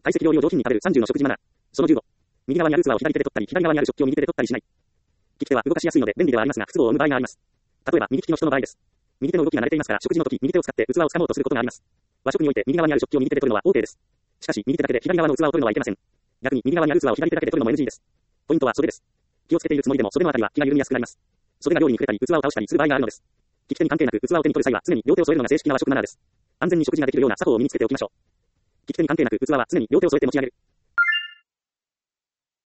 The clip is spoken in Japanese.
懐石料理を上品に食べる30の食事マナー。その15。右側にある器を左手で取ったり、左側にある食器を右手で取ったりしない。利き手は動かしやすいので便利ではありますが、不都合を生む場合があります。例えば、右利きの人の場合です。右手の動きが慣れていますから、食事の時、右手を使って器を掴もうとすることがあります。和食において右側にある食器を右手で取るのは OK です。しかし、右手だけで左側の器を取るのはいけません。逆に右側にある器を左手だけで取るのも NG です。ポイントは袖です。気をつけているつもりでも袖のあたりは気が緩みやすくなります。袖が料理に触れたり、器を倒したりする場合があるのです。利き手に関係なく器を手に取る際は常に両手を添えるのが正式な和食マナーです。安全に食事ができるような作法を身につけておきましょう。利き手に関係なく器は常に両手を添えて持ち上げる。